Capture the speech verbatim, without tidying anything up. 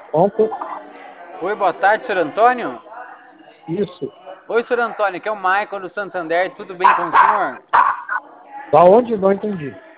Ontem, Oi, boa tarde, senhor Antônio. isso. Oi, senhor Antônio, aqui é o Michael do Santander, tudo bem com o senhor? Da onde? Não entendi.